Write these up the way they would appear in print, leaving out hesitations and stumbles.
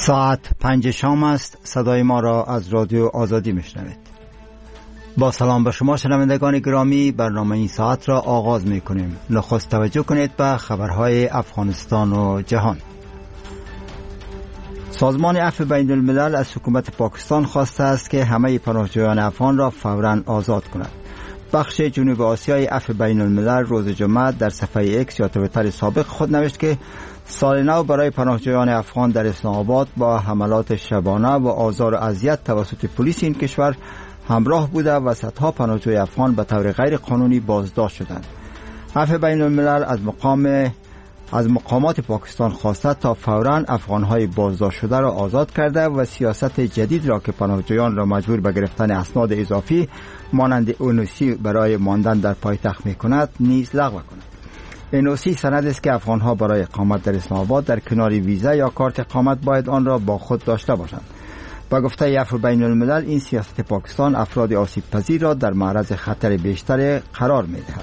ساعت 5 شام است. صدای ما را از رادیو آزادی میشنوید. با سلام به شما شنوندگان گرامی، برنامه این ساعت را آغاز می کنیم. نخست توجه کنید به خبرهای افغانستان و جهان. سازمان عفو بین الملل از حکومت پاکستان خواسته است که همه پناهجویان افغان را فوراً آزاد کند. بخش جنوب آسیای عفو بین الملل روز جمعه در صفحه ایکس یا توییتر سابق خود نوشت که سال نو برای پناهجویان افغان در اسلام آباد با حملات شبانه و آزار و اذیت توسط پلیس این کشور همراه بوده و صدها پناهجوی افغان به طور غیر قانونی بازداشت شدند. عفو بین الملل از مقامات پاکستان خواسته تا فوراً افغانهای بازداشت شده را آزاد کرده و سیاست جدید را که پناهجویان را مجبور به گرفتن اسناد اضافی مانند انوسی برای ماندن در پایتخت می‌کند نیز لغو کند. انوسی سند است که افغانها برای اقامت در اسلام آباد در کنار ویزا یا کارت اقامت باید آن را با خود داشته باشند. با گفته عفو بین الملل این سیاست پاکستان افراد آسیب پذیر را در معرض خطر بیشتر قرار می‌دهد.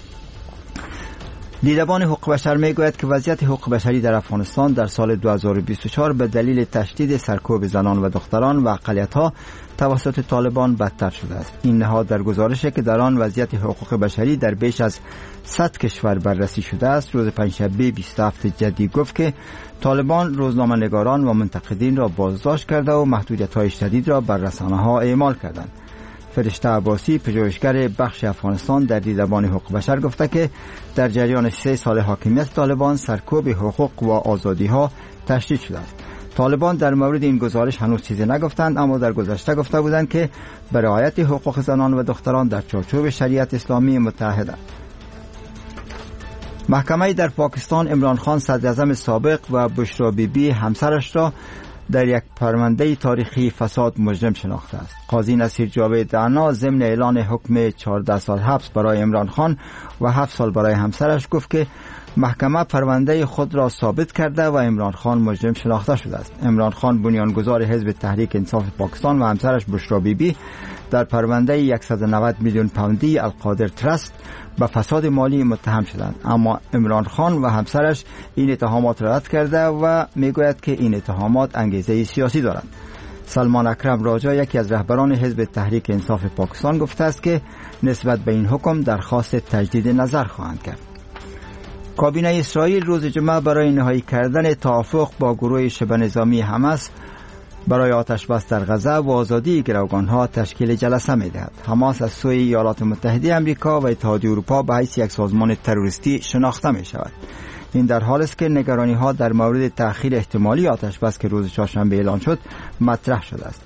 دیدبان حقوق بشر میگوید که وضعیت حقوق بشری در افغانستان در سال 2024 به دلیل تشدید سرکوب زنان و دختران و اقلیت‌ها توسط طالبان بدتر شده است. این نهاد در گزارشی که در آن وضعیت حقوق بشری در بیش از 100 کشور بررسی شده است روز پنجشنبه 27 جدی گفت که طالبان روزنامه‌نگاران و منتقدین را بازداشت کرده و محدودیت‌های شدید را بر رسانه‌ها اعمال کردند. فرشته عباسی پژوهشگر بخش افغانستان در دیدبان حقوق بشر گفته که در جریان 3 سال حاکمیت طالبان سرکوب حقوق و آزادی‌ها تشدید شده است. طالبان در مورد این گزارش هنوز چیزی نگفتند، اما در گذشته گفته بودند که به رعایت حقوق زنان و دختران در چارچوب شریعت اسلامی متحدند. محکمه در پاکستان عمران خان صدراعظم سابق و بشرا بیبی همسرش را در یک پرونده تاریخی فساد مجرم شناخته است. قاضی نصیر جاوید دعنا ضمن اعلان حکم 14 سال حبس برای عمران خان و 7 سال برای همسرش گفت که محکمه پرونده خود را ثابت کرده و عمران خان مجرم شناخته شده است. عمران خان بنیانگذار حزب تحریک انصاف پاکستان و همسرش بشرا بیبی در پرونده 190 میلیون پوندی القادر ترست به فساد مالی متهم شدند، اما عمران خان و همسرش این اتهامات را رد کرده و میگوید که این اتهامات انگیزه سیاسی دارند. سلمان اکرم راجا یکی از رهبران حزب تحریک انصاف پاکستان گفته است که نسبت به این حکم درخواست تجدید نظر خواهند کرد. کابینه اسرائیل روز جمعه برای نهایی کردن توافق با گروه شبه نظامی حماس برای آتش بس در غزه و آزادی گروگانها تشکیل جلسه می‌دهد. حماس از سوی ایالات متحده آمریکا و اتحادیه اروپا به حیث یک سازمان تروریستی شناخته می‌شود. این در حالی است که نگرانی‌ها در مورد تأخیر احتمالی آتش بس که روز چهارشنبه اعلان شد مطرح شده است.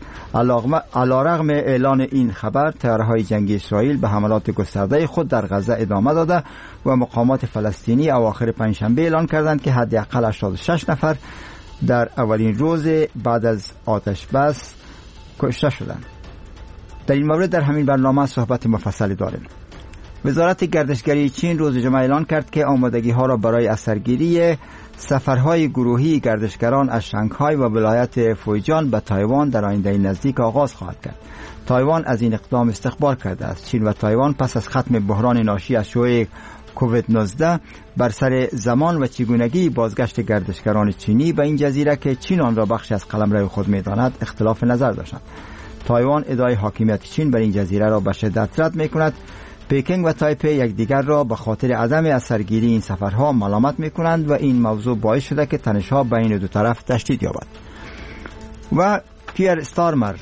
علیرغم اعلان این خبر، طیاره‌های جنگی اسرائیل به حملات گسترده خود در غزه ادامه داده و مقامات فلسطینی اواخر پنجشنبه اعلان کردند که حداقل 86 نفر در اولین روز بعد از آتش بس کشته شدند. در این مورد در همین برنامه صحبت مفصلی داریم. وزارت گردشگری چین روز جمعه اعلان کرد که آمادگی‌ها را برای اثرگیری سفرهای گروهی گردشگران از شانگهای و ولایت فویجان به تایوان در آینده نزدیک آغاز خواهد کرد. تایوان از این اقدام استقبال کرده است. چین و تایوان پس از ختم بحران ناشی از شیوع کووید 19 بر سر زمان و چگونگی بازگشت گردشگران چینی به این جزیره که چین آن را بخشی از قلمرو خود می‌داند اختلاف نظر داشتند. تایوان ادعای حاکمیت چین بر این جزیره را به شدت رد می‌کند. پکینگ و تایپی یکدیگر را به خاطر عدم اثرگیری این سفرها ملامت می‌کنند و این موضوع باعث شده که تنش‌ها بین دو طرف تشدید یابد. و کیر استارمر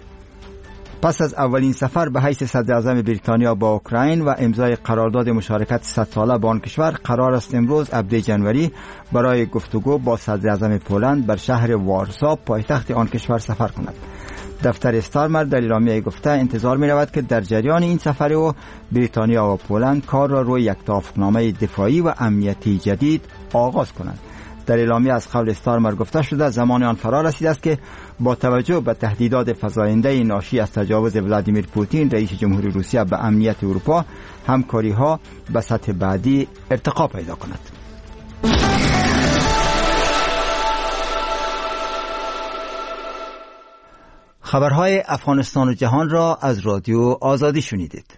پس از اولین سفر به حیث صدراعظم بریتانیا با اوکراین و امضای قرارداد مشارکت 100 ساله با آن کشور قرار است امروز 17 جنوری برای گفتگو با صدراعظم پولند بر شهر وارسا پایتخت آن کشور سفر کند. دفتر استارمر در اعلامیه گفته انتظار می رود که در جریان این سفر او بریتانیا و پولند کار را روی یک توافقنامه دفاعی و امنیتی جدید آغاز کنند. در اعلامیه از قول استارمر گفته شده زمان آن فرا رسیده است که با توجه به تهدیدات فزاینده ناشی از تجاوز ولادیمیر پوتین رئیس جمهوری روسیه به امنیت اروپا همکاری‌ها به سطح بعدی ارتقا پیدا کند. خبرهای افغانستان و جهان را از رادیو آزادی شنیدید.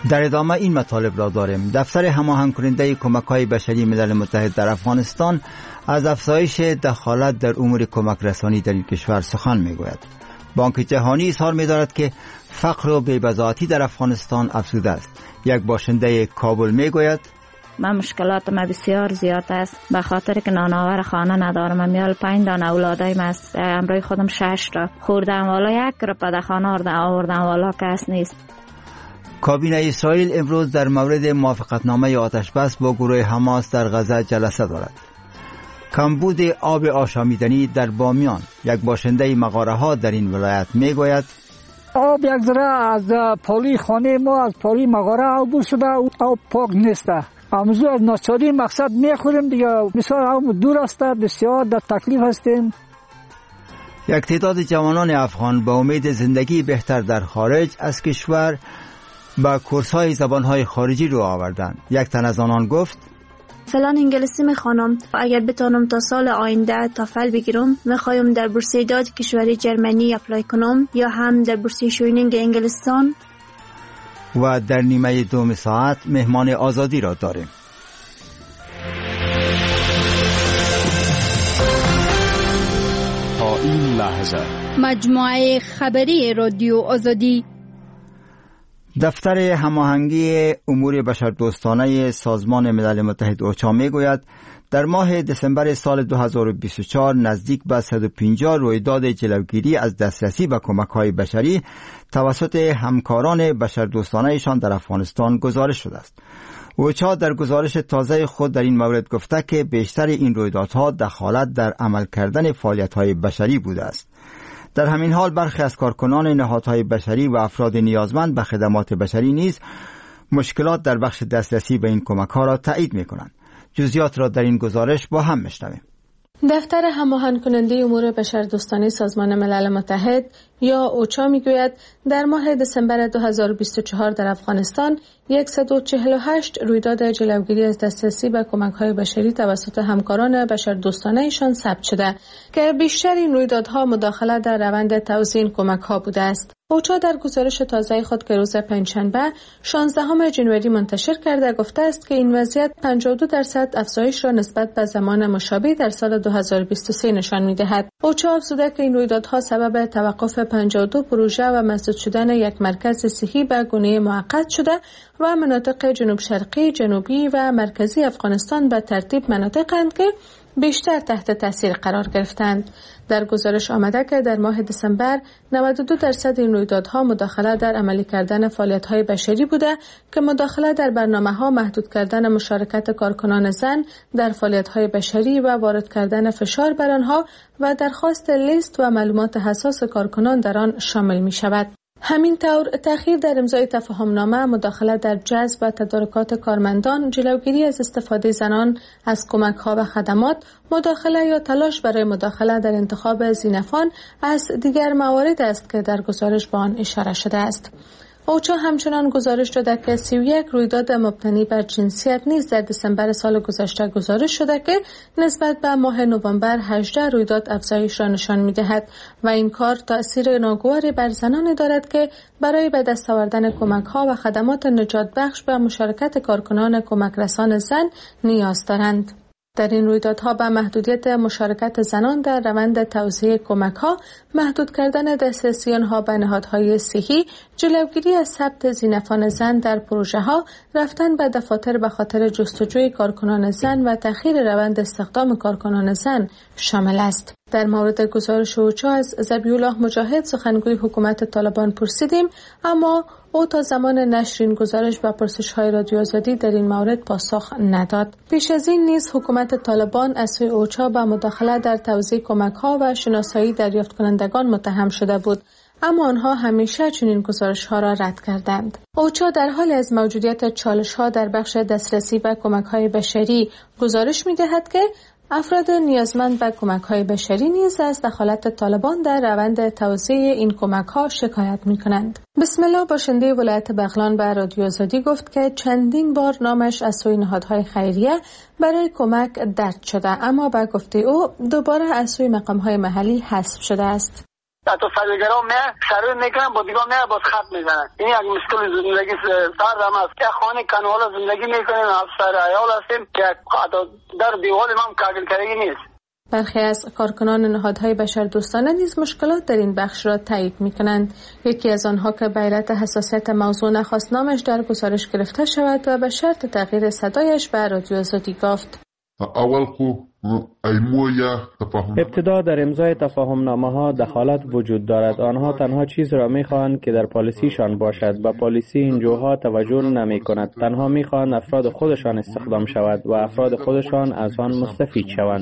در ادامه این مطالب را داریم. دفتر هماهنگ کننده کمک‌های بشری ملل متحد در افغانستان از افزایش دخالت در امور کمک رسانی در این کشور سخن می‌گوید. بانک جهانی اظهار می‌دارد که فقر و بی‌بضاعتی در افغانستان افزوده است. یک باشنده کابل می‌گوید من مشکلات ما بسیار زیاد است، به خاطر که نانآور خانه ندارم. میال 5 دانه اولادایم است، امروی خودم 6 تا خوردم، والا 1 رپه در خانه آوردم، والا کس نیست. کابینه اسرائیل امروز در مورد موافقتنامه آتش بس با گروه حماس در غزه جلسه دارد. کمبود آب آشامیدنی در بامیان. یک باشنده مغاره ها در این ولایت میگوید آب یک ذره از پالی خانه ما از پالی مغاره عبور شده، آب پاک نیست. امروز از ناچاری مقصد میخوریم دیگه، بسیار آب دور است، بسیار در تکلیف هستیم. یک تعداد جوانان افغان با امید زندگی بهتر در خارج از کشور با کورس‌های زبان‌های خارجی رو آوردند. یک تن از آنان گفت فلان انگلیسی میخوانم، اگر بتانم تا سال آینده تافل بگیرم، میخوایم در بورسیه داد کشوری جرمنی اپلای کنم یا هم در بورسیه شوینینگ انگلستان. و در نیمه دوم ساعت مهمان آزادی را داریم. تا این لحظه مجموعه خبری رادیو آزادی. دفتر هماهنگی امور بشردوستانه سازمان ملل متحد اوچا میگوید در ماه دسامبر سال 2024 نزدیک به 150 رویداد جلوگیری از دسترسی به کمک‌های بشری توسط همکاران بشردوستانه‌شان در افغانستان گزارش شده است. اوچا در گزارش تازه خود در این مورد گفته که بیشتر این رویدادها دخالت در عمل کردن فعالیت‌های بشری بوده است. در همین حال برخی از کارکنان نهادهای بشری و افراد نیازمند به خدمات بشری نیز مشکلات در بخش دسترسی به این کمک‌ها را تایید می‌کنند. جزئیات را در این گزارش با هم می‌شنویم. دفتر هماهنگ کننده امور بشردوستانه سازمان ملل متحد یا اوچا میگوید در ماه دسامبر 2024 در افغانستان 148 رویداد جلوگیری از دسترسی به کمک‌های بشری توسط همکاران بشردوستانه‌شان ثبت شده که بیشتر این رویدادها مداخله در روند توزیع این کمک‌ها بوده است. اوچا در گزارش تازه خود که روز پنجشنبه 16 ژانویه منتشر کرده گفته است که این وضعیت 52% افزایش را نسبت به زمان مشابه در سال 2023 نشان می‌دهد. اوچا افزوده که این رویدادها سبب توقف 52 پروژه و مسدود شدن یک مرکز صحی به گونه موقت شده و مناطق جنوب شرقی، جنوبی و مرکزی افغانستان به ترتیب مناطق‌اند که بیشتر تحت تاثیر قرار گرفتند. در گزارش آمده که در ماه دسامبر 92% این رویدادها مداخله در عملی کردن فعالیت‌های بشری بوده که مداخله در برنامه‌ها محدود کردن مشارکت کارکنان زن در فعالیت‌های بشری و وارد کردن فشار بر آنها و درخواست لیست و معلومات حساس کارکنان در آن شامل می‌شود. همین طور تأخیر در امضای تفاهمنامه، مداخله در جذب و تدارکات کارمندان، جلوگیری از استفاده زنان از کمک‌ها و خدمات، مداخله یا تلاش برای مداخله در انتخاب زینفان از دیگر موارد است که در گزارش به آن اشاره شده است. اوچا همچنان گزارش داده که 31 رویداد مبتنی بر جنسیت نیز در دسامبر سال گذشته گزارش شده که نسبت به ماه نوامبر 18 رویداد افزایش را نشان می‌دهد و این کار تأثیر ناگواری بر زنان دارد که برای به دست آوردن کمک‌ها و خدمات نجات بخش به مشارکت کارکنان کمک رسان زن نیاز دارند. در این رویدادها به محدودیت مشارکت زنان در روند توزیع کمک‌ها، محدود کردن دسترسی آنها به نهادهای صحی، جلوگیری از ثبت زینفان زن در پروژه‌ها، رفتن به دفاتر به خاطر جستجوی کارکنان زن و تأخیر روند استخدام کارکنان زن شامل است. در مورد گزارش اوچا از ذبیح‌الله مجاهد سخنگوی حکومت طالبان پرسیدیم، اما او تا زمان نشر این گزارش و پرسش‌های رادیو آزادی در این مورد پاسخ نداد. پیش از این نیز حکومت طالبان از سوی اوچا به مداخله در توزیع کمک‌ها و شناسایی دریافت کنندگان متهم شده بود، اما آنها همیشه چنین گزارش‌ها را رد کردند. اوچا در حال از موجودیت چالش‌ها در بخش دسترسی به کمک‌های بشری گزارش می‌دهد که افراد نیازمند به کمک‌های بشری نیز از دخالت طالبان در روند توزیع این کمک‌ها شکایت می‌کنند. بسم الله باشنده ولایت بغلان به رادیو آزادی گفت که چندین بار نامش از سوی نهادهای خیریه برای کمک درج شده، اما به گفته او دوباره از سوی مقام‌های محلی حذف شده است. حتی سرگرا می شروع میکنن با دیگه می باز خط میزنن. این یک مشکل زندگی سرد هم است که خانه کنوال زندگی میکنیم، افسر عیال هستیم که حتی در دیوال هم کاغل کردگی نیست. برخی از کارکنان نهادهای بشردوستانه نیز مشکلات در این بخش را تایید می‌کنند. یکی از آنها که به علت حساسیت موضوع نخواست نامش در گزارش گرفته شود و به شرط تغییر صدایش به رادیو آزادی گفت. ابتدا در امضای تفاهم‌نامه‌ها دخالت وجود دارد. آنها تنها چیز را می‌خواهند که در پالیسیشان باشد. به پالیسی این جوها توجه نمی‌کند. تنها می‌خواهند افراد خودشان استخدام شود و افراد خودشان از آن مستفید شوند.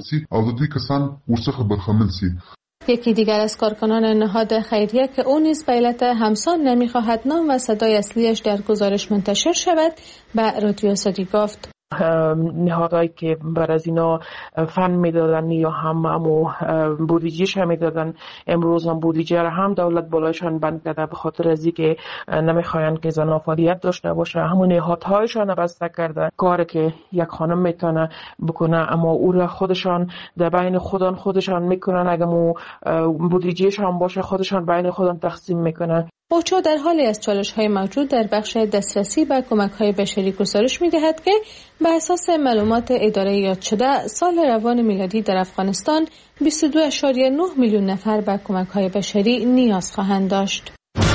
یکی دیگر از کارکنان نهاد خیریه که او نیز به علت همسان نمی‌خواهد نام و صدای اصلیش در گزارش منتشر شود به رادیو آزادی گفت. نهادهایی که بر از اینا فن میدادن یا همو بودجهش هم میدادن، امروز هم بودجه را هم دولت بالایشان بند کرده به خاطر از اینکه نمیخواین که زنان فعالیت داشته باشه. همون نهادهایشان بسته کرده کاری که یک خانم میتونه بکنه، اما او را خودشان در بین خودشان میکنن. اگه مو بودجهش هم باشه خودشان بین خودشان تقسیم میکنن. اوچا در حالی از چالش‌های موجود در بخش دسترسی به کمک‌های بشری گزارش می‌دهد که بر اساس معلومات اداره یاد شده سال روان میلادی در افغانستان 22.9 میلیون نفر به کمک‌های بشری نیاز خواهند داشت.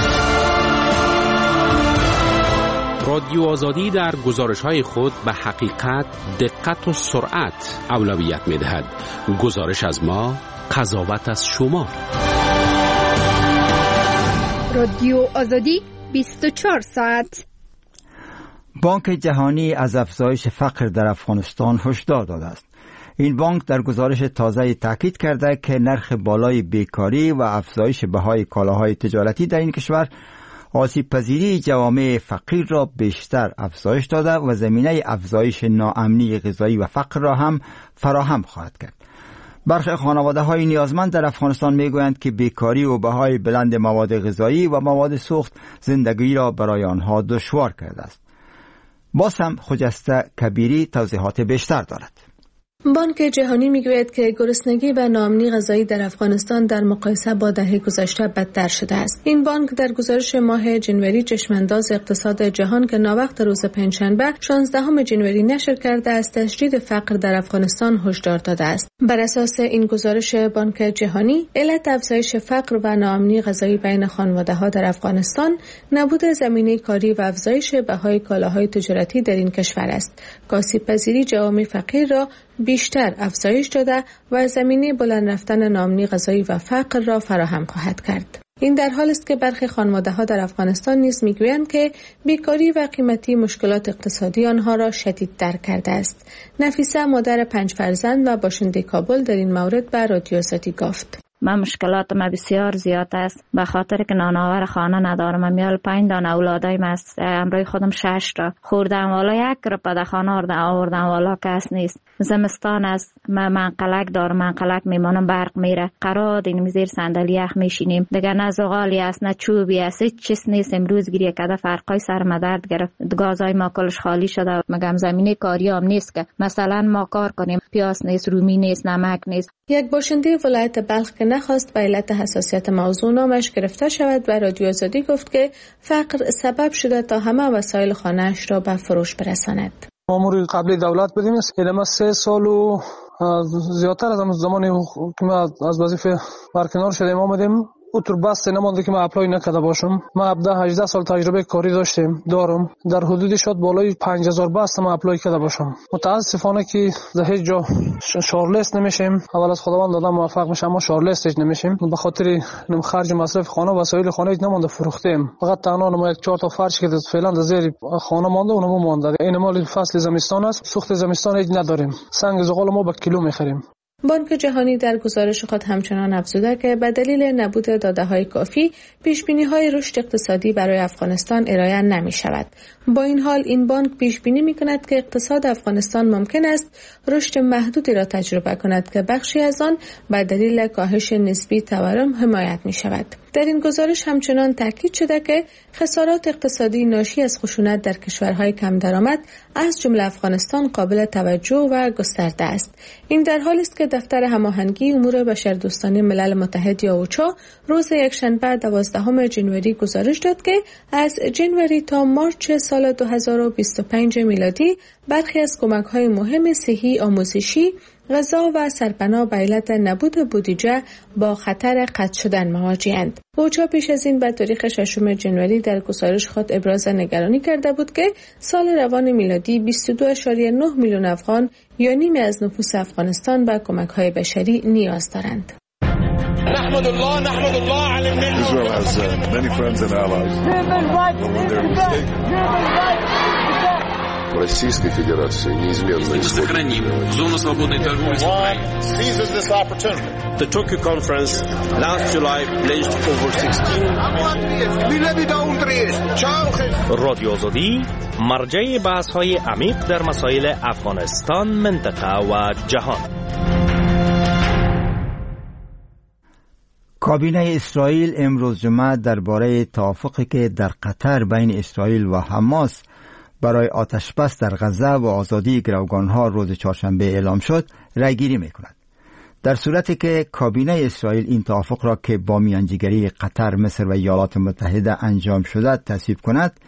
رادیو آزادی در گزارش‌های خود به حقیقت، دقت و سرعت اولویت می‌دهد. گزارش از ما، قضاوت از شما. رادیو آزادی 24 ساعت. بانک جهانی از افزایش فقر در افغانستان هشدار داده است. این بانک در گزارش تازه تاکید کرده که نرخ بالای بیکاری و افزایش بهای کالاهای تجارتی در این کشور آسیب پذیری جوامع فقیر را بیشتر افزایش داده و زمینه افزایش ناامنی غذایی و فقر را هم فراهم خواهد کرد. برخی خانواده‌های نیازمند در افغانستان می‌گویند که بیکاری و بهای بلند مواد غذایی و مواد سوخت زندگی را برای آنها دشوار کرده است. باز هم خجسته کبیری توضیحات بیشتر دارد. بانک جهانی میگوید که گرسنگی و ناامنی غذایی در افغانستان در مقایسه با دهه گذشته بدتر شده است. این بانک در گزارش ماه جنوری چشمانداز اقتصاد جهان که ناوقت روز پنجشنبه 16 جنوری نشر کرده از تشدید فقر در افغانستان هشدار داده است. بر اساس این گزارش بانک جهانی، علت افزایش فقر و ناامنی غذایی بین خانواده‌ها در افغانستان نبود زمینه کاری و افزایش بهای کالاهای تجارتی در این کشور است. آسیب پذیری جوامع فقیر را بیشتر افزایش داده و زمینه بلند رفتن ناامنی غذایی و فقر را فراهم خواهد کرد. این در حالی است که برخی خانواده‌ها در افغانستان نیز می‌گویند که بیکاری و قیمتی مشکلات اقتصادی آنها را شدیدتر کرده است. نفیسه مادر 5 فرزند و باشنده کابل در این مورد به رادیو آزادی گفت: من مشکلاتم بسیار زیاد است به خاطر که نانآور خانه ندارم. میال 5 دانه اولادایم است، امروی خودم 6 را خوردم، والا یک را پد خانه آوردم، والا کس نیست. زمستان است، من قلق دارم، من قلق میمانم، برق میره، قرار دینیم زیر صندلی یخ میشینیم دیگه، نه زغالی است نه چوبی است، هیچ چیز نیست. امروز گریه کده فرقای سرم درد گرفت، گازای ما کلش خالی شده. مگم زمینه کاری هم نیست که مثلا ما کار کنیم، پیاز نیست، رومی نیست، نمک نیست. یک باشنده ولایت بلخ که نخواست به علت حساسیت موضوع نامش گرفته شود و رادیو آزادی گفت که فقر سبب شده تا همه وسایل خانه‌اش را به فروش برساند. مامور قبلی دولت بودیم، اینما 3 سال و زیادتر از زمانی که ما از وظیفه برکنار شدیم آمدیم. اوتر بس نمونده که من اپلای نکرده باشم. ما 18 سال تجربه کاری دارم. در حدود شد بالای 5000 بس ما اپلای کرده باشم. متاسفانه که در هیچ جا شارلیست نمیشیم. اول از خداوند دادم موفق بشم، اما شارلیست نمیشیم. به خاطر خرج مصرف خانه و وسایل خانه نمونده فروختیم. فقط تنها ما 4 تا فرش که فعلا در زیر خانه مونده اونم مونده. این مال فصل زمستان است. سوخت زمستان هیچ نداریم. سنگ زغال ما به کیلو میخریم. بانک جهانی در گزارش خود همچنان افزوده که به دلیل نبود داده‌های کافی پیش‌بینی‌های رشد اقتصادی برای افغانستان ارائه نمی‌شود. با این حال این بانک پیش بینی می‌کند که اقتصاد افغانستان ممکن است رشد محدودی را تجربه کند که بخشی از آن به دلیل کاهش نسبی تورم حمایت می‌شود. در این گزارش همچنان تاکید شده که خسارات اقتصادی ناشی از خشونت در کشورهای کم درآمد از جمله افغانستان قابل توجه و گسترده است. این در حالی است که دفتر هماهنگی امور بشردوستانه ملل متحد یا اوچا روز یکشنبه 12 ژانویه گزارش داد که از ژانویه تا مارچ سال 2025 میلادی برخی از کمک‌های مهم صحی، آموزشی، غذا و سرپناه به علت نبود بودجه با خطر قطع شدن مواجه‌اند. اوچا پیش از این به تاریخ 6 ژانویه در گزارش خود ابراز نگرانی کرده بود که سال روان میلادی 22.9 میلیون افغان یا نیمی از نفوس افغانستان به کمک‌های بشری نیاز دارند. نحمد الله على النعمة. Israel has many friends and allies. Российской Федерации неизменно сохраним зону свободной торговли с Украиной. Seizes this opportunity. The Tokyo conference last July pledged over 16 رادیو آزادی مرجع بحث‌های عمیق در مسائل افغانستان، منطقه و جهان. کابینه اسرائیل امروز جمعه درباره توافقی که در قطر بین اسرائیل و حماس برای آتشبس در غزه و آزادی گروگانها روز چهارشنبه اعلام شد رأیگیری می‌کند. در صورتی که کابینه اسرائیل این توافق را که با میانجیگری قطر، مصر و ایالات متحده انجام شده تصویب کند،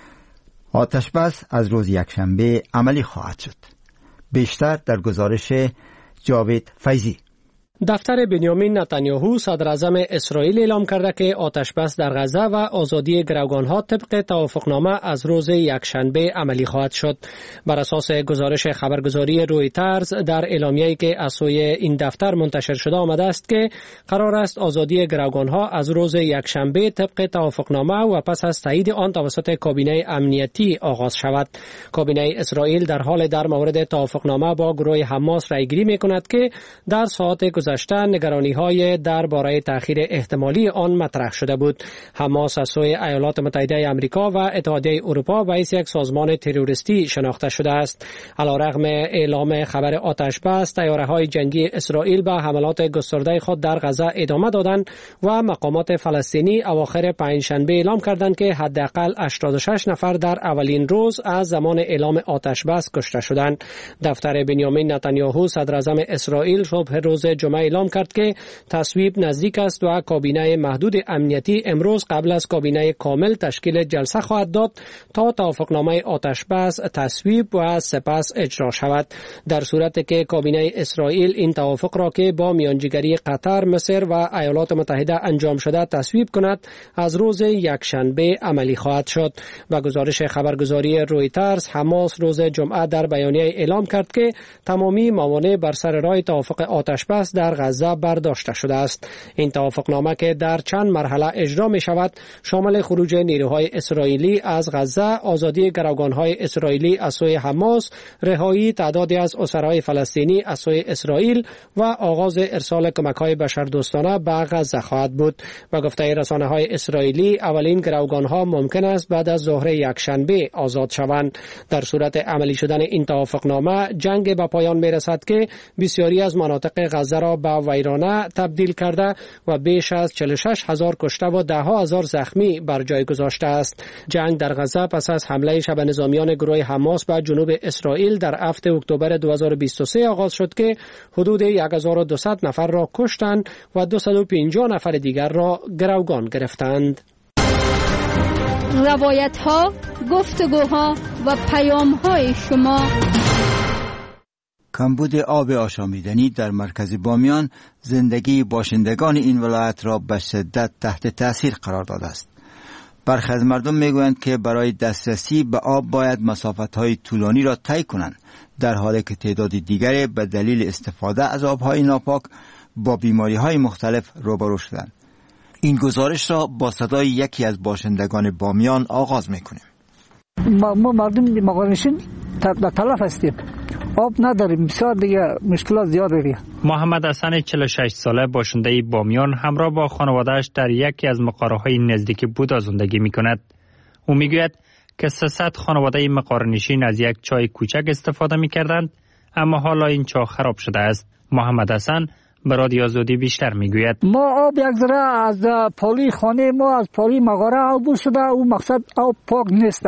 آتشبس از روز یکشنبه عملی خواهد شد. بیشتر در گزارش جاوید فیضی. دفتر بنیامین نتانیاهو صدر اعظم اسرائیل اعلام کرده که آتشبس در غزه و آزادی گروگانها طبق توافقنامه از روز یکشنبه عملی خواهد شد. بر اساس گزارش خبرگزاری رویترز در اعلامیه‌ای که از سوی این دفتر منتشر شده آمده است که قرار است آزادی گروگانها از روز یکشنبه طبق توافقنامه و پس از تایید آن توسط کابینه امنیتی آغاز شود. کابینه اسرائیل در حال در مورد توافقنامه با گروه حماس رأیگیری می‌کند که در ساعات گذشته نگرانی‌های درباره تأخیر احتمالی آن مطرح شده بود. حماس از سوی ایالات متحده آمریکا و اتحادیه اروپا به یک سازمان تروریستی شناخته شده است. علیرغم اعلام خبر آتشبس، طیاره‌های جنگی اسرائیل به حملات گسترده خود در غزه ادامه دادند و مقامات فلسطینی اواخر پنجشنبه اعلام کردند که حداقل 86 نفر در اولین روز از زمان اعلام آتشبس کشته شدند. دفتر بنیامین نتانیاهو صدر اعظم اسرائیل صبح روز جمعه اعلام کرد که تصویب نزدیک است و کابینه محدود امنیتی امروز قبل از کابینه کامل تشکیل جلسه خواهد داد تا توافقنامه آتشبس تصویب و سپس اجرا شود. در صورتی که کابینه اسرائیل این توافق را که با میانجیگری قطر، مصر و ایالات متحده انجام شده تصویب کند، از روز یکشنبه عملی خواهد شد. با گزارش خبرگزاری رویترز، حماس روز جمعه در بیانیه اعلام کرد که تمامی موانع بر سر راه توافق آتشبس در غزه برداشته شده است. این توافقنامه که در چند مرحله اجرا می شود شامل خروج نیروهای اسرائیلی از غزه، آزادی گروگانهای اسرائیلی از سوی حماس، رهایی تعدادی از اسرای فلسطینی از سوی اسرائیل و آغاز ارسال کمک‌های بشردوستانه به غزه خواهد بود. با گفته رسانه‌های اسرائیلی، اولین گروگانها ممکن است بعد از ظهر یکشنبه آزاد شوند. در صورت عملی شدن این توافقنامه، جنگ به پایان می رسد که بسیاری از مناطق غزه را به ویرانه تبدیل کرده و بیش از 46,000 کشته و 10,000 زخمی بر جای گذاشته است. جنگ در غزه پس از حمله شب نظامیان گروه حماس به جنوب اسرائیل در 7 اکتبر 2023 آغاز شد که حدود 1200 نفر را کشتند و 250 نفر دیگر را گروگان گرفتند. روایت‌ها، گفتگوها و پیام‌های شما. کمبود آب آشامیدنی در مرکز بامیان زندگی باشندگان این ولایت را به شدت تحت تاثیر قرار داده است. برخی از مردم میگویند که برای دسترسی به آب باید مسافت‌های طولانی را طی کنند، در حالی که تعداد دیگری به دلیل استفاده از آب‌های ناپاک با بیماری‌های مختلف روبرو شدند. این گزارش را با صدای یکی از باشندگان بامیان آغاز می‌کنیم. ما مردم مقارنشین تلف هستیم. آب نداریم، بسیار دیگه مشکلات زیاد داریم. محمد حسن 46 ساله باشنده بامیان همراه با خانواده‌اش در یکی از مقاره‌های نزدیک بودا زندگی می‌کند. او می‌گوید که 300 خانواده مقارنشین از یک چای کوچک استفاده می‌کردند، اما حالا این چاه خراب شده است. محمد حسن به رادیو آزادی بیشتر میگوید. ما آب یک ذره از پالی خانه ما از پالی مغاره عبور شده، او مقصد آب پاک نیست.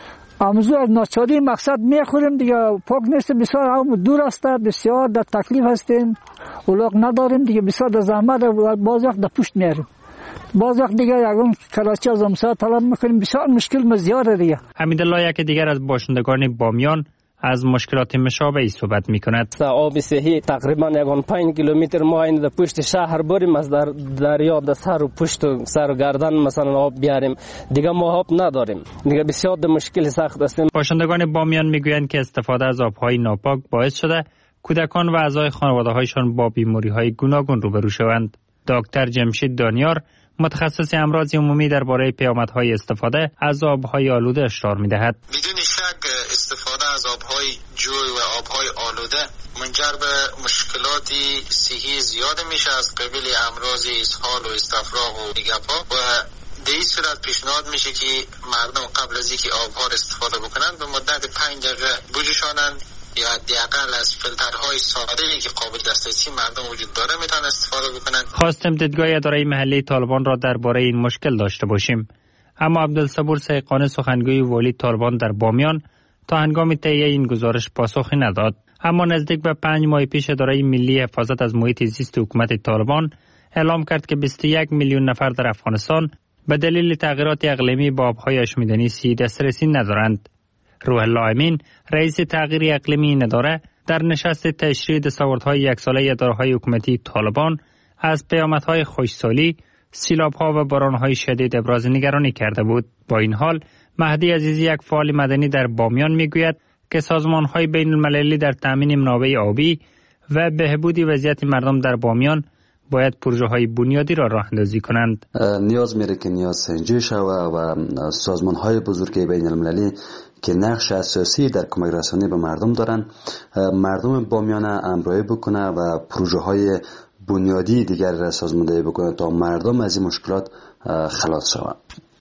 امروز از ناچاری مقصد میخوریم دیگه، پاک نیست، بسیار آب دور است، بسیار در تکلیف هستیم، اولاغ نداریم دیگه، بسیار در زحمت، باز وقت در پشت میاریم، باز وقت دیگه یکون کراچی از امسا طلب میکنیم، بسیار مشکل زیاده دیگه. حمیدالله یک دیگر از باشندگان بامیان از مشکلات مشابهی صحبت می‌کند. آب صحی تقریبا 5 کیلومتر ما این در پشت شهر بریم، از دریا در سر و پشت و سر و گردن مثلا آب بیاریم، دیگه ما آب نداریم، دیگه بسیار مشکل سخت است. باشندگان بامیان میگویند که استفاده از آب‌های ناپاک باعث شده کودکان و اعضای خانواده‌هایشان با بیماری‌های گوناگون روبرو شوند. دکتر جمشید دانیار متخصص امراض عمومی درباره پیامدهای استفاده از آب‌های آلوده اشاره می‌دهد. بدون شک استفاده از آب‌های جوی و آب‌های آلوده منجر به مشکلات صحی زیاد میشه، از قبیل امراض اسهال و استفراغ و دیگه‌ها، و در این صورت پیشنهاد میشه که مردم قبل از اینکه آب‌ها را استفاده بکنن به مدت 5 دقیقه بجوشانن، یا حداقل از فیلترهای ساده‌ای که قابل دسترسی مردم وجود داره میتونن استفاده بکنن. خواستم دیدگاه اداره محلی طالبان را درباره این مشکل داشته باشیم، اما عبدالصبور سیقانی سخنگوی والی طالبان در بامیان تا هنگام تهیه این گزارش پاسخی نداد. اما نزدیک به 5 ماه پیش اداره ملی حفاظت از محیط زیست حکومت طالبان اعلام کرد که 21 میلیون نفر در افغانستان به دلیل تغییرات اقلیمی با آب‌های آشامیدنی دسترسی ندارند. روح الله امین رئیس تغییر اقلیمی این اداره در نشست تشریح دستاوردهای یک ساله اداره‌های حکومتی طالبان از پیامدهای خشکسالی، سیلاب‌ها و باران‌های شدید ابراز نگرانی کرده بود. با این حال مهدی عزیزی یک فعال مدنی در بامیان میگوید که سازمان‌های بین‌المللی در تامین منابع آبی و بهبود وضعیت مردم در بامیان باید پروژه‌های بنیادی را راه اندازی کنند. نیاز میره که نیاز سنجی شود و سازمان‌های بزرگ بین‌المللی که نقش اساسی در کمک رسانی به مردم دارن، مردم بامیان همراهی بکنه و پروژه‌های بنیادی دیگر را سازماندهی بکنه تا مردم از این مشکلات خلاص شوند.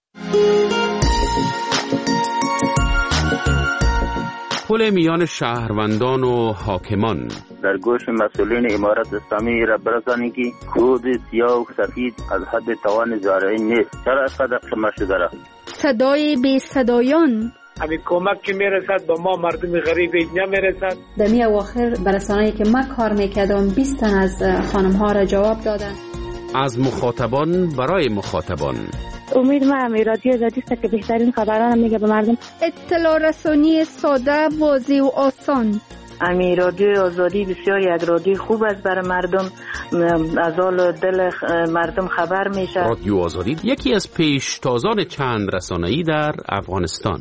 پل میان شهروندان و حاکمان در گوش مسئولین امارت اسلامی را برسانید که کود سیاه و سفید از حد توان زارعین نیست. چرا اینقدر شما شده؟ صدای بی صدایان، همین کمک که میرسد با ما مردم غریب نمیرسد. در می اواخر برسانه‌ای که من کار میکردم 20 تن از خانم ها را جواب دادن. از مخاطبان برای مخاطبان. امید ما رادیو آزادی است که بهترین خبران میگه به مردم. اطلاع رسانی ساده، واضح و آسان. رادیو آزادی بسیار یک رادیو خوب است برای مردم، از حال دل مردم خبر میشه. رادیو آزادی یکی از پیشتازان چند رسانه‌ای در افغانستان.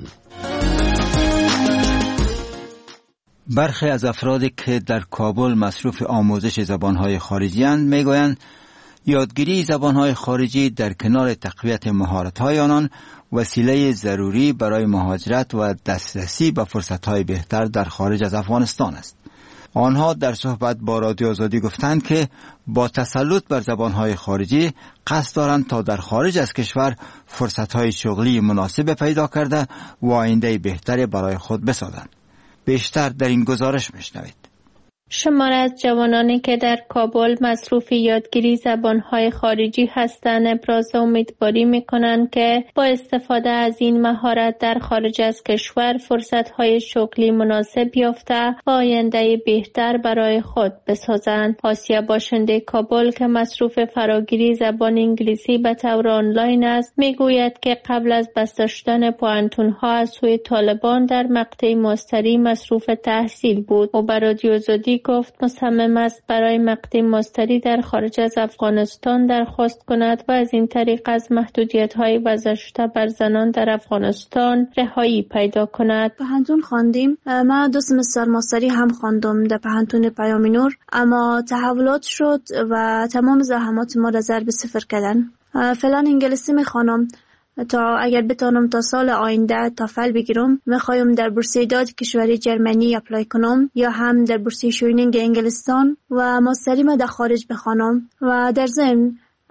برخی از افرادی که در کابل مصروف آموزش زبانهای خارجی اند میگویند یادگیری زبانهای خارجی در کنار تقویت مهارت‌های آنان وسیله ضروری برای مهاجرت و دسترسی به فرصت‌های بهتر در خارج از افغانستان است. آنها در صحبت با رادیو آزادی گفتند که با تسلط بر زبانهای خارجی قصد دارند تا در خارج از کشور فرصت‌های شغلی مناسب پیدا کرده و آینده بهتری برای خود بسازند. بیشتر در این گزارش میشنوید. شمار از جوانانی که در کابل مصروف یادگیری زبانهای خارجی هستند ابراز امیدواری می‌کنند که با استفاده از این مهارت در خارج از کشور فرصت‌های شغلی مناسب یافته و آینده بهتر برای خود بسازند. آسیا باشنده کابل که مصروف فراگیری زبان انگلیسی به طور آنلاین است میگوید که قبل از بسته شدن پوهنتون‌ها از سوی طالبان در مقطع ماستری مصروف تحصیل بود و بر رادیو آزادی گفت مصمم است برای مقطع ماستری در خارج از افغانستان درخواست کند و از این طریق از محدودیت‌های وضع شده بر زنان در افغانستان رهایی پیدا کند. پوهنتون خواندیم، من 2 سمستر ماستری هم خواندم در پوهنتون پیام نور، اما تحولات شد و تمام زحمات ما را ضرب صفر کردن. فعلا انگلیسی میخوانم تا اگر بتانم تا سال آینده تافل بگیرم. میخوایم در بورسیه داد کشوری جرمنی اپلای کنم یا هم در بورسیه شوینینگ انگلستان و ماستری ما در خارج بخوانم و در ضمن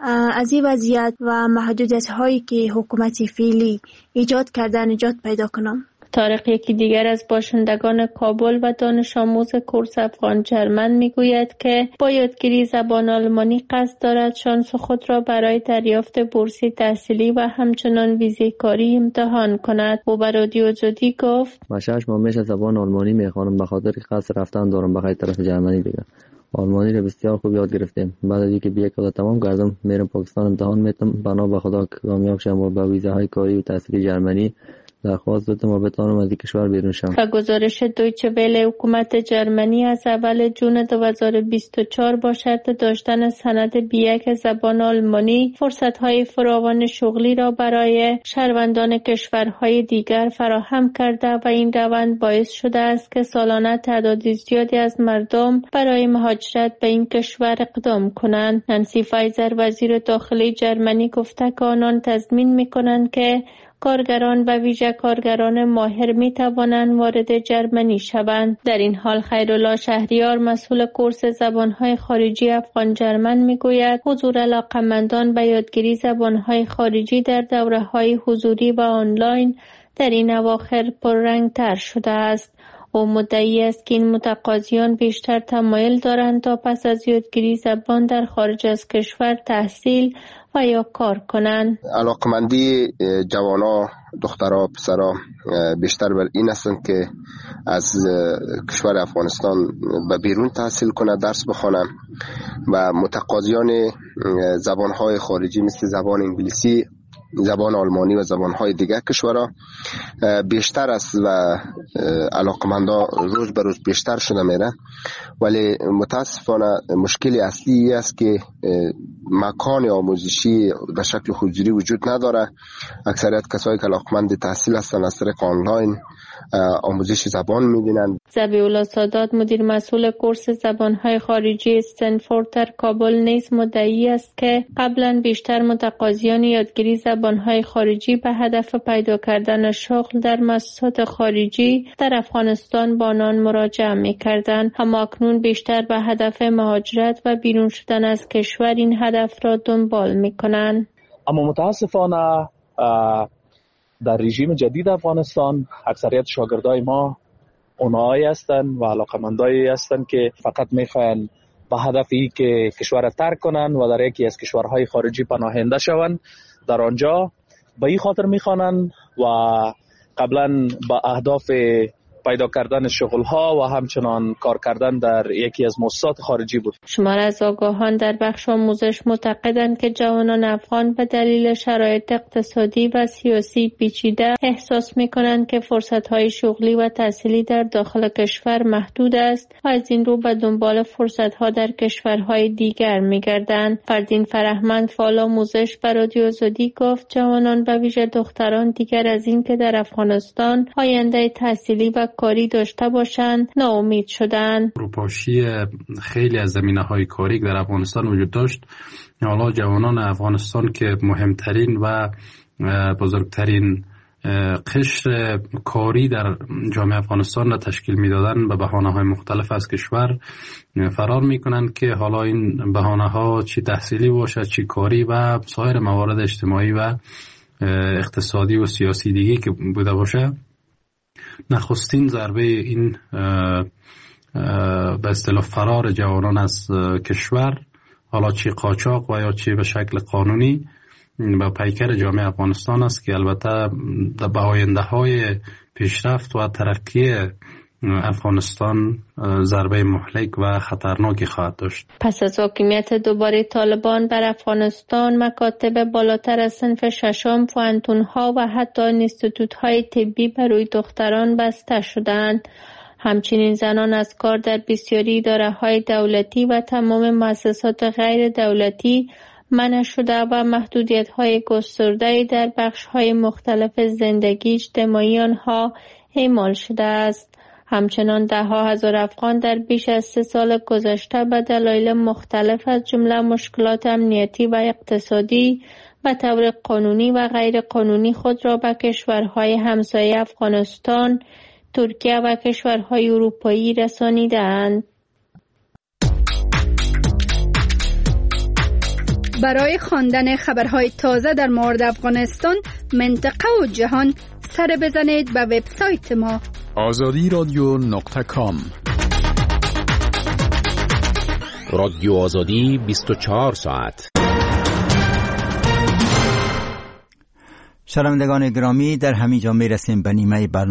از این وضعیت و محدودیت هایی که حکومت فعلی ایجاد کرده نجات پیدا کنم. طارق یکی دیگر از باشندگان کابل و دانش آموز کورس افغان جرمن میگوید که با یادگیری زبان آلمانی قصد دارد شانس خود را برای دریافت بورسی تحصیلی و همچنان ویزه کاری امتحان کند. او به رادیو آزادی گفت: من 6 ماه میشه زبان آلمانی میخوانم، به خاطر قصد رفتن دارم به خیلی طرف جرمنی دیگه. آلمانی را بسیار خوب یاد گرفتیم. بعد از اینکه یک سال تمام کردم میرم پاکستان امتحان میتم. بنا به خدا کامیاب شدم و با ویزه های کاری و تحصیلی جرمنی درخواست دادم و بتوانم از این کشور بیرون شوم. و گزارش دویچه وله حکومت جرمنی از اول جون 2024 با شرط داشتن سند B1 زبان آلمانی فرصت‌های فراوان شغلی را برای شهروندان کشورهای دیگر فراهم کرده و این روند باعث شده است که سالانه تعداد زیادی از مردم برای مهاجرت به این کشور اقدام کنند. نانسی فایزر وزیر داخلی جرمنی گفته که آنان تضمین می‌کنند که کارگران و ویژه کارگران ماهر می توانند وارد جرمنی شوند. در این حال خیرالله شهریار مسئول کورس زبانهای خارجی افغان جرمن می گوید حضور علاقمندان به یادگیری زبانهای خارجی در دوره‌های حضوری و آنلاین در این اواخر پررنگ‌تر شده است. او مدعی است که این متقاضیان بیشتر تمایل دارند تا پس از یادگیری زبان در خارج از کشور تحصیل و یا کار کنند. علاقمندی جوانا، دخترها، پسرها بیشتر بر این هستند که از کشور افغانستان به بیرون تحصیل کنند، درس بخوانند و متقاضیان زبانهای خارجی مثل زبان انگلیسی، زبان آلمانی و زبانهای دیگر کشورها بیشتر است و علاقمندان روز به روز بیشتر شده میره. ولی متاسفانه مشکلی اصلی است که مکان آموزشی به شکل حضوری وجود نداره. اکثریت کسایی که علاقمند تحصیل هستند از طریق آنلاین آموزش زبان می‌بینند. ذبیح‌الله سادات مدیر مسئول کورس زبانهای خارجی استنفورد در کابل نیز مدعی است که قبلا بیشتر متقاضیان یادگیری زبانهای خارجی به هدف پیدا کردن شغل در مؤسسات خارجی در افغانستان با آنان مراجعه می‌کردند، اما اکنون بیشتر به هدف مهاجرت و بیرون شدن از کشور این هدف را دنبال می‌کنند. اما متاسفانه در رژیم جدید افغانستان اکثریت شاگردای ما اونایی هستند و علاقمندایی هستند که فقط میخواین به هدفی که کشور ترک کنن و در یکی از کشورهای خارجی پناهنده شوند. در آنجا به این خاطر میخوانند و قبلا با اهداف پیدا کردن شغل‌ها و همچنان کار کردن در یکی از مؤسسات خارجی بود. شمار از آگاهان در بخش آموزش معتقدند که جوانان افغان به دلیل شرایط اقتصادی و سیاسی پیچیده احساس می‌کنند که فرصت‌های شغلی و تحصیلی در داخل کشور محدود است و از این رو به دنبال فرصت‌ها در کشورهای دیگر می‌گردند. فردین فرهمند فعال آموزش به رادیو آزادی گفت جوانان به ویژه دختران دیگر از این که در افغانستان آینده تحصیلی و کاری داشته باشند ناامید شدند. فروپاشی خیلی از زمینه‌های کاری در افغانستان وجود داشت. حالا جوانان افغانستان که مهمترین و بزرگترین قشر کاری در جامعه افغانستان را تشکیل می‌دادند به بهانه‌های مختلف از کشور فرار می‌کنند که حالا این بهانه‌ها چی تحصیلی باشد چی کاری و سایر موارد اجتماعی و اقتصادی و سیاسی دیگه که بوده باشه، نخستین ضربه این به اصطلاح فرار جوانان از کشور، حالا چی قاچاق و یا چی به شکل قانونی، به پیکر جامعه افغانستان است که البته به آینده‌های پیشرفت و ترقی افغانستان ضربه مهلک و خطرناکی خواهد داشت. پس از حاکمیت دوباره طالبان بر افغانستان، مکاتب بالاتر از صنف ششم، پوهنتون‌ها و حتی انستیتوت‌های طبی برای دختران بسته شدند. همچنین زنان از کار در بسیاری اداره‌های دولتی و تمام مؤسسات غیر دولتی منع شده و محدودیت‌های گسترده در بخش‌های مختلف زندگی اجتماعی آنها اعمال شده است. همچنان ده‌ها هزار افغان در بیش از 3 سال گذشته به دلایل مختلف از جمله مشکلات امنیتی و اقتصادی به طور قانونی و غیر قانونی خود را به کشورهای همسایه افغانستان، ترکیه و کشورهای اروپایی رسانیدند. برای خواندن خبرهای تازه در مورد افغانستان، منطقه و جهان سر بزنید به وبسایت ما azadiradyo.com. رادیو آزادی 24 ساعت. شنوندگان گرامی، در همین جا میرسیم به نیمه